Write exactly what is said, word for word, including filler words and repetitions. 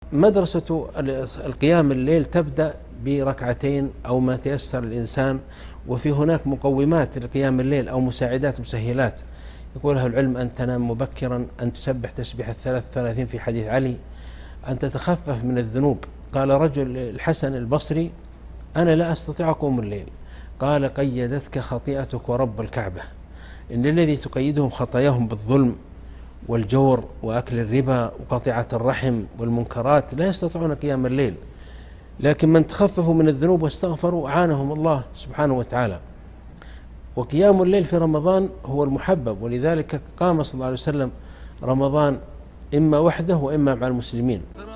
مدرسة القيام الليل تبدأ بركعتين أو ما تيسر الإنسان، وفي هناك مقومات لقيام الليل أو مساعدات مسهلات يقولها العلم: أن تنام مبكرا، أن تسبح تسبيح الثلاث ثلاثين في حديث علي، أن تتخفف من الذنوب. قال رجل الحسن البصري: أنا لا أستطيع أقوم الليل. قال: قيدتك خطيئتك ورب الكعبة، إن الذي تقيدهم خطاياهم بالظلم والجور وأكل الربا وقطيعة الرحم والمنكرات لا يستطيعون قيام الليل، لكن من تخففوا من الذنوب واستغفروا أعانهم الله سبحانه وتعالى. وقيام الليل في رمضان هو المحبب، ولذلك قام صلى الله عليه وسلم رمضان إما وحده وإما مع المسلمين.